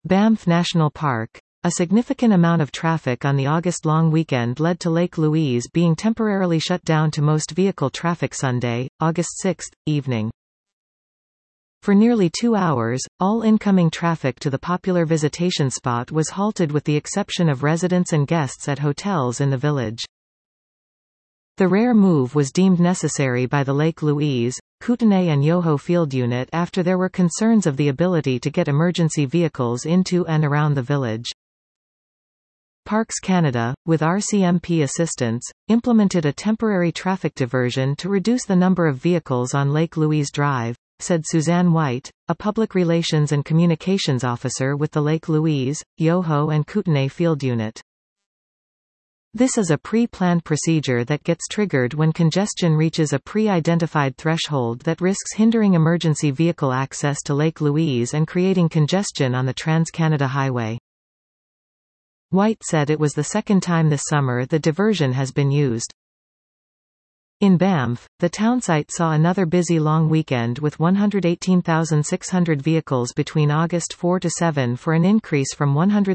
Banff National Park. A significant amount of traffic on the August long weekend led to Lake Louise being temporarily shut down to most vehicle traffic Sunday, August 6, evening. For nearly 2 hours, all incoming traffic to the popular visitation spot was halted with the exception of residents and guests at hotels in the village. The rare move was deemed necessary by the Lake Louise, Kootenay and Yoho Field Unit after there were concerns of the ability to get emergency vehicles into and around the village. Parks Canada, with RCMP assistance, implemented a temporary traffic diversion to reduce the number of vehicles on Lake Louise Drive, said Suzanne White, a public relations and communications officer with the Lake Louise, Yoho and Kootenay Field Unit. This is a pre-planned procedure that gets triggered when congestion reaches a pre-identified threshold that risks hindering emergency vehicle access to Lake Louise and creating congestion on the Trans-Canada Highway. White said it was the second time this summer the diversion has been used. In Banff, the townsite saw another busy long weekend with 118,600 vehicles between August 4 to 7 for an increase from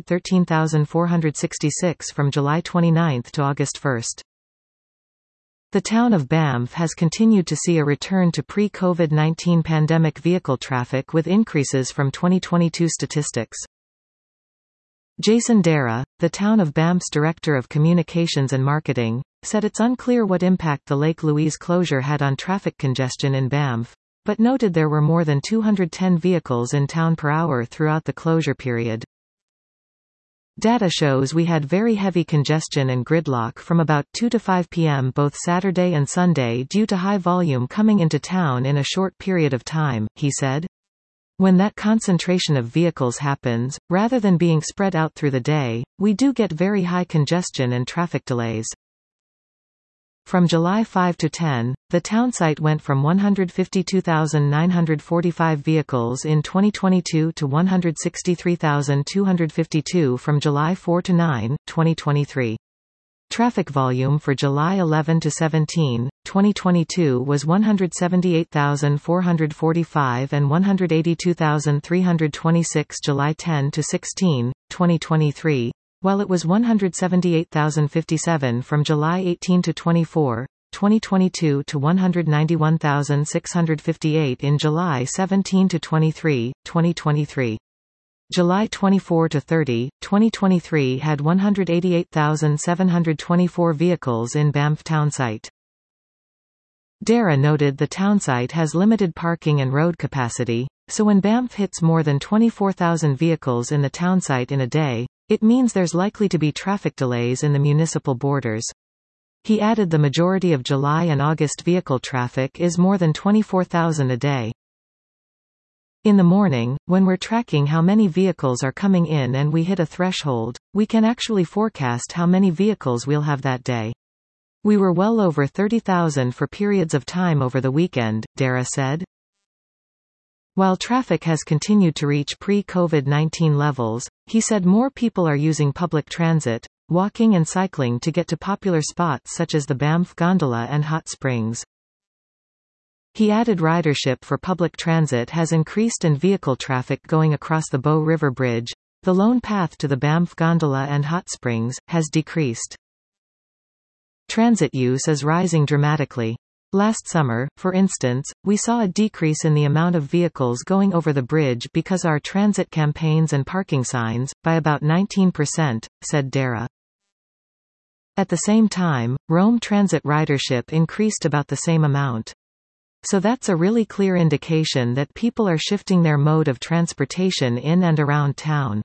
113,466 from July 29 to August 1. The town of Banff has continued to see a return to pre-COVID-19 pandemic vehicle traffic with increases from 2022 statistics. Jason Dara, the town of Banff's Director of Communications and Marketing, said it's unclear what impact the Lake Louise closure had on traffic congestion in Banff, but noted there were more than 210 vehicles in town per hour throughout the closure period. Data shows we had very heavy congestion and gridlock from about 2 to 5 p.m. both Saturday and Sunday due to high volume coming into town in a short period of time, he said. When that concentration of vehicles happens, rather than being spread out through the day, we do get very high congestion and traffic delays. From July 5 to 10, the townsite went from 152,945 vehicles in 2022 to 163,252 from July 4 to 9, 2023. Traffic volume for July 11 to 17, 2022 was 178,445 and 182,326 July 10 to 16, 2023, while it was 178,057 from July 18 to 24, 2022 to 191,658 in July 17 to 23, 2023. July 24 to 30, 2023 had 188,724 vehicles in Banff townsite. Dara noted the townsite has limited parking and road capacity, so when Banff hits more than 24,000 vehicles in the townsite in a day, it means there's likely to be traffic delays in the municipal borders. He added the majority of July and August vehicle traffic is more than 24,000 a day. In the morning, when we're tracking how many vehicles are coming in and we hit a threshold, we can actually forecast how many vehicles we'll have that day. We were well over 30,000 for periods of time over the weekend, Dara said. While traffic has continued to reach pre-COVID-19 levels, he said more people are using public transit, walking and cycling to get to popular spots such as the Banff Gondola and Hot Springs. He added ridership for public transit has increased and vehicle traffic going across the Bow River Bridge, the lone path to the Banff Gondola and Hot Springs, has decreased. Transit use is rising dramatically. Last summer, for instance, we saw a decrease in the amount of vehicles going over the bridge because our transit campaigns and parking signs, by about 19%, said Dara. At the same time, Rome Transit ridership increased about the same amount. So that's a really clear indication that people are shifting their mode of transportation in and around town.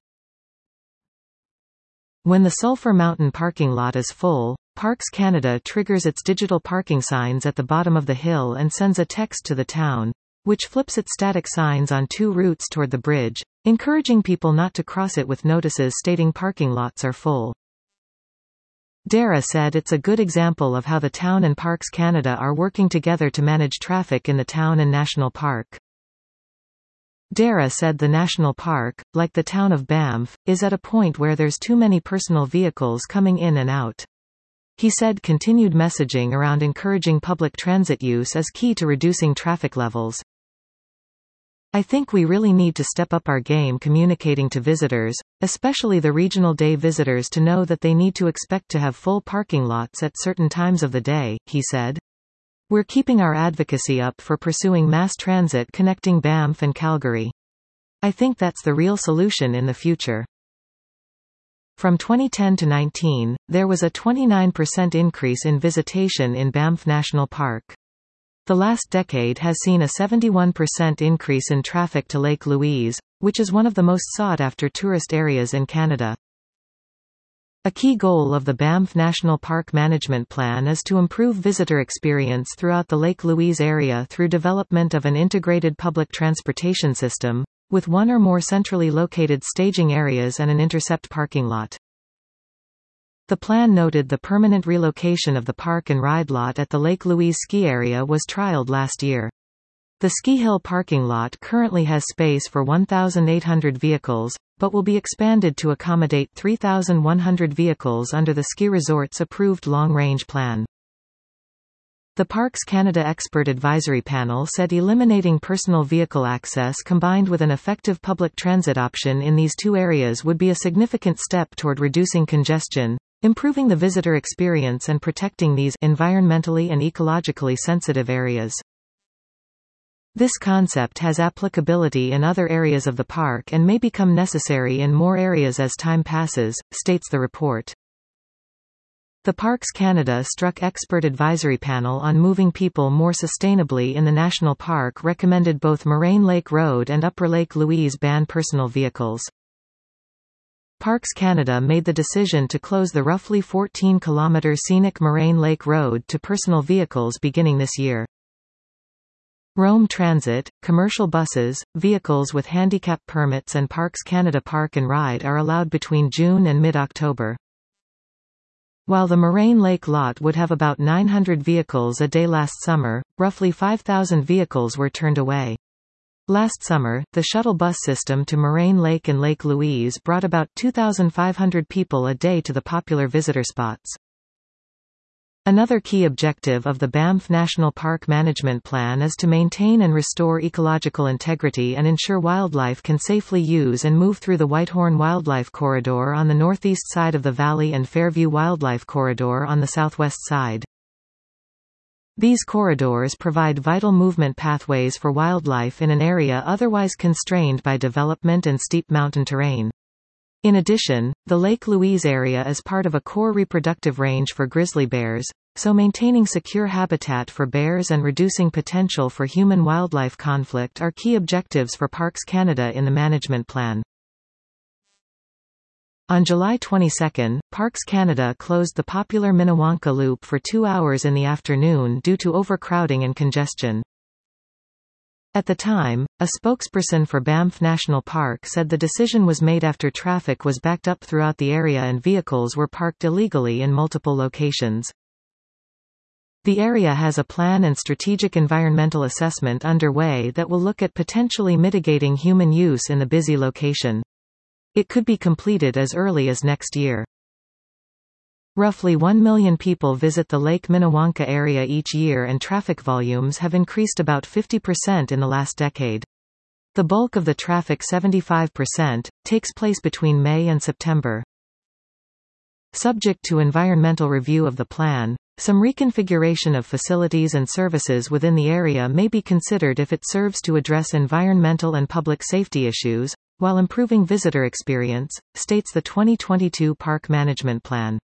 When the Sulphur Mountain parking lot is full, Parks Canada triggers its digital parking signs at the bottom of the hill and sends a text to the town, which flips its static signs on 2 routes toward the bridge, encouraging people not to cross it with notices stating parking lots are full. Dara said it's a good example of how the town and Parks Canada are working together to manage traffic in the town and national park. Dara said the national park, like the town of Banff, is at a point where there's too many personal vehicles coming in and out. He said continued messaging around encouraging public transit use is key to reducing traffic levels. I think we really need to step up our game communicating to visitors, especially the regional day visitors, to know that they need to expect to have full parking lots at certain times of the day, he said. We're keeping our advocacy up for pursuing mass transit connecting Banff and Calgary. I think that's the real solution in the future. From 2010 to 19, there was a 29% increase in visitation in Banff National Park. The last decade has seen a 71% increase in traffic to Lake Louise, which is one of the most sought-after tourist areas in Canada. A key goal of the Banff National Park Management Plan is to improve visitor experience throughout the Lake Louise area through development of an integrated public transportation system, with one or more centrally located staging areas and an intercept parking lot. The plan noted the permanent relocation of the park and ride lot at the Lake Louise ski area was trialed last year. The Ski Hill parking lot currently has space for 1,800 vehicles, but will be expanded to accommodate 3,100 vehicles under the ski resort's approved long-range plan. The Parks Canada Expert Advisory Panel said eliminating personal vehicle access combined with an effective public transit option in these two areas would be a significant step toward reducing congestion, improving the visitor experience and protecting these environmentally and ecologically sensitive areas. This concept has applicability in other areas of the park and may become necessary in more areas as time passes, states the report. The Parks Canada Struck Expert Advisory Panel on Moving People More Sustainably in the National Park recommended both Moraine Lake Road and Upper Lake Louise ban personal vehicles. Parks Canada made the decision to close the roughly 14-kilometre scenic Moraine Lake Road to personal vehicles beginning this year. Rome Transit, commercial buses, vehicles with handicap permits and Parks Canada Park and Ride are allowed between June and mid-October. While the Moraine Lake lot would have about 900 vehicles a day last summer, roughly 5,000 vehicles were turned away. Last summer, the shuttle bus system to Moraine Lake and Lake Louise brought about 2,500 people a day to the popular visitor spots. Another key objective of the Banff National Park Management Plan is to maintain and restore ecological integrity and ensure wildlife can safely use and move through the Whitehorn Wildlife Corridor on the northeast side of the valley and Fairview Wildlife Corridor on the southwest side. These corridors provide vital movement pathways for wildlife in an area otherwise constrained by development and steep mountain terrain. In addition, the Lake Louise area is part of a core reproductive range for grizzly bears, so maintaining secure habitat for bears and reducing potential for human-wildlife conflict are key objectives for Parks Canada in the management plan. On July 22, Parks Canada closed the popular Minnewanka Loop for 2 hours in the afternoon due to overcrowding and congestion. At the time, a spokesperson for Banff National Park said the decision was made after traffic was backed up throughout the area and vehicles were parked illegally in multiple locations. The area has a plan and strategic environmental assessment underway that will look at potentially mitigating human use in the busy location. It could be completed as early as next year. Roughly 1 million people visit the Lake Minnewanka area each year and traffic volumes have increased about 50% in the last decade. The bulk of the traffic, 75%, takes place between May and September. Subject to environmental review of the plan, some reconfiguration of facilities and services within the area may be considered if it serves to address environmental and public safety issues, while improving visitor experience, states the 2022 Park Management Plan.